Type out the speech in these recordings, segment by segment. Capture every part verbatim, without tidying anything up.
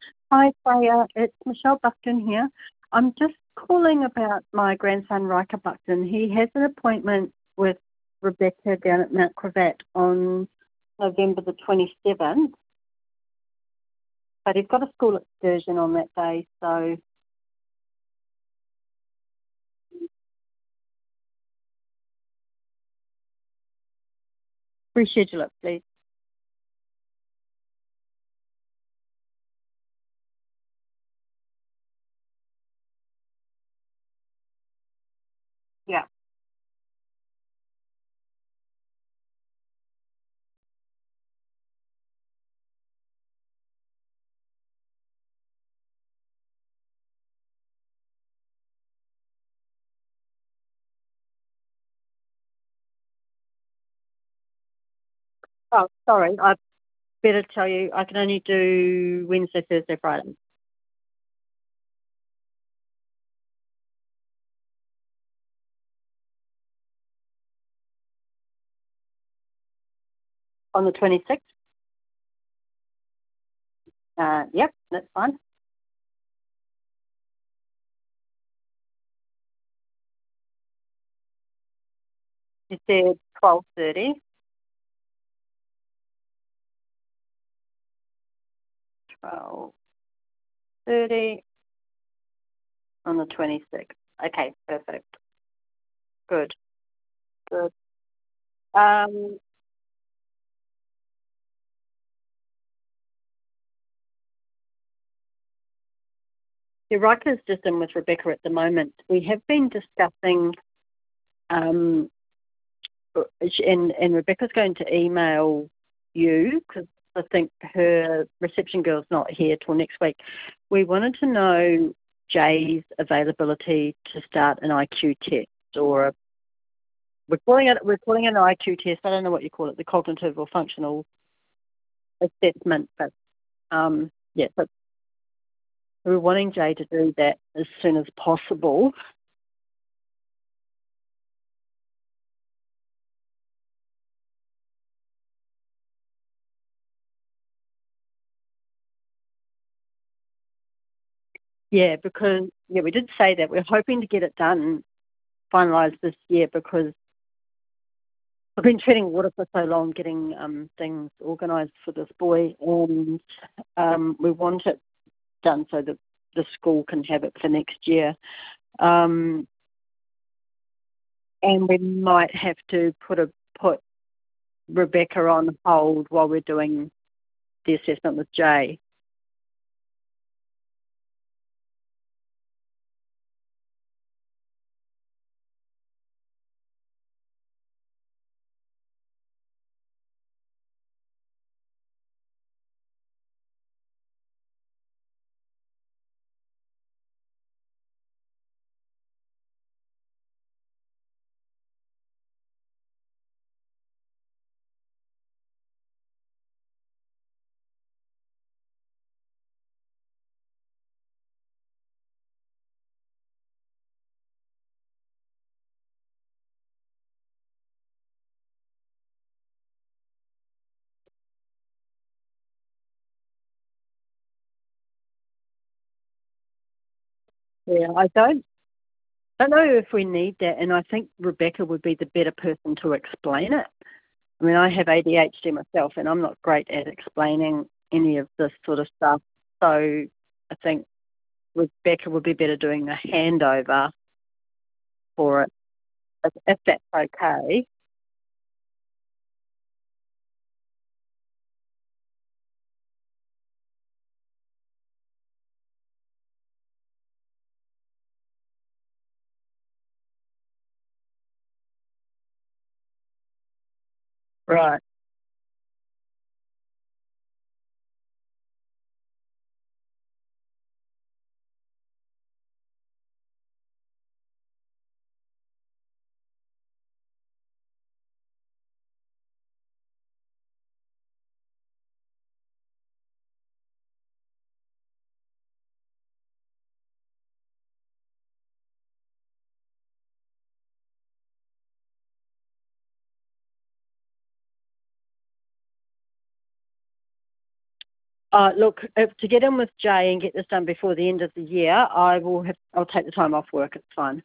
Hi, Freya. It's Michelle Buckton here. I'm just calling about my grandson, Riker Buckton. He has an appointment with Rebecca down at Mount Cravat on November the twenty-seventh, but he's got a school excursion on that day, so reschedule it, please. Yeah. Oh, sorry. I better tell you, I can only do Wednesday, Thursday, Friday. On the twenty-sixth? Uh, yep, that's fine. You said twelve thirty. twelve thirty on the twenty-sixth. Okay, perfect. Good, good. Um, yeah, Riker's just in with Rebecca at the moment. We have been discussing, um, and, and Rebecca's going to email you because I think her reception girl's not here till next week. We wanted to know Jay's availability to start an I Q test, or a, we're calling it we're calling it an I Q test. I don't know what you call it, the cognitive or functional assessment, but um, yeah, but we were wanting Jay to do that as soon as possible. Yeah, because yeah, we did say that we're hoping to get it done, finalised this year, because I've been treading water for so long, getting um, things organised for this boy, and um, we want it done so that the school can have it for next year. Um, and we might have to put a put Rebecca on hold while we're doing the assessment with Jay. Yeah, I don't don't know if we need that, and I think Rebecca would be the better person to explain it. I mean, I have A D H D myself, and I'm not great at explaining any of this sort of stuff. So I think Rebecca would be better doing the handover for it, if, if that's okay. Right. Uh, look, if, to get in with Jay and get this done before the end of the year, I will have. I'll take the time off work. It's fine.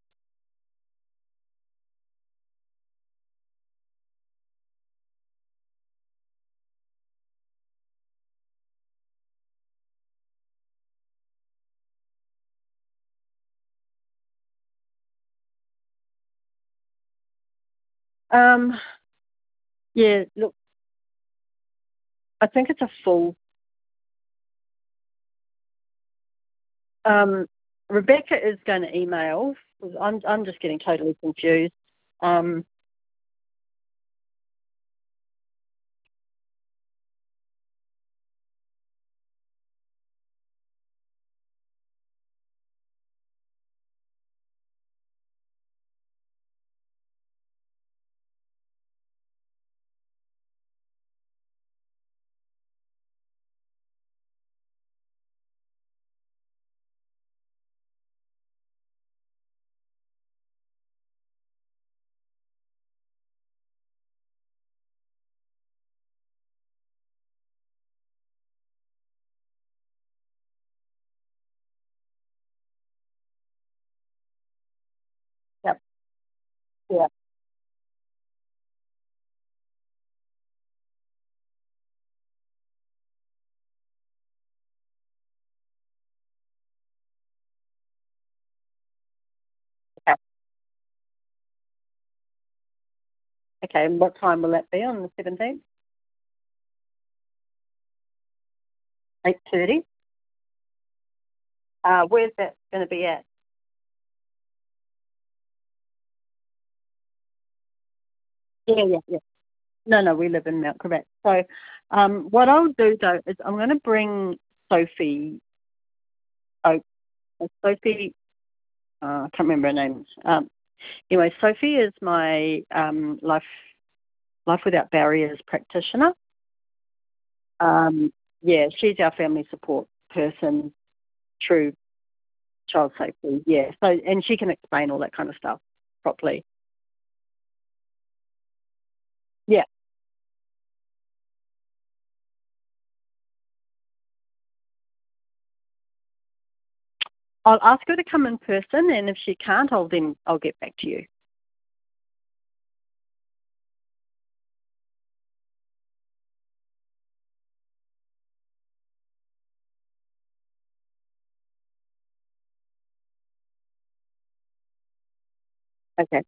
Um, yeah. Look, I think it's a full. Um, Rebecca is going to email. I'm. I'm just getting totally confused. Um, yep. Yeah. Okay. Okay. And what time will that be on the seventeenth? Eight thirty. Uh, where's that going to be at? Yeah. Yeah. Yeah. No, no, we live in Mount Quebec. So, um, what I'll do though is I'm going to bring Sophie. Oh, Sophie. Uh, I can't remember her name. Um, anyway, Sophie is my um, life life without barriers practitioner. Um, yeah, she's our family support person through child safety. Yeah, so and she can explain all that kind of stuff properly. Yeah, I'll ask her to come in person, and if she can't, I'll then I'll get back to you. Okay.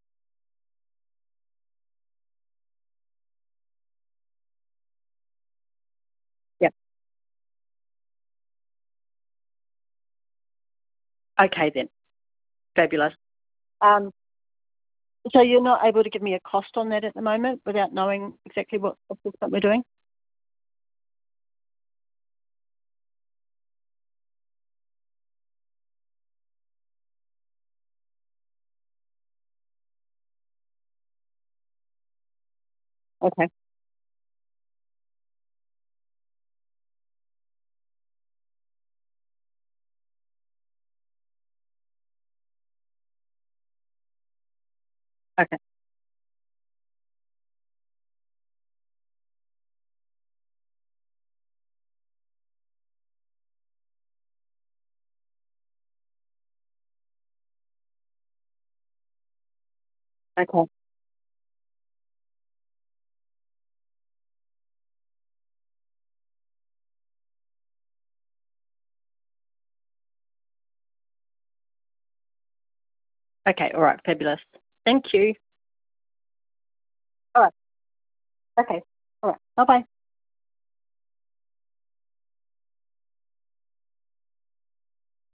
Yep. Okay then. Fabulous. Um, so you're not able to give me a cost on that at the moment without knowing exactly what what we're doing? Okay. Okay. Okay. Okay. All right. Fabulous. Thank you. All right. Okay. All right. Bye bye.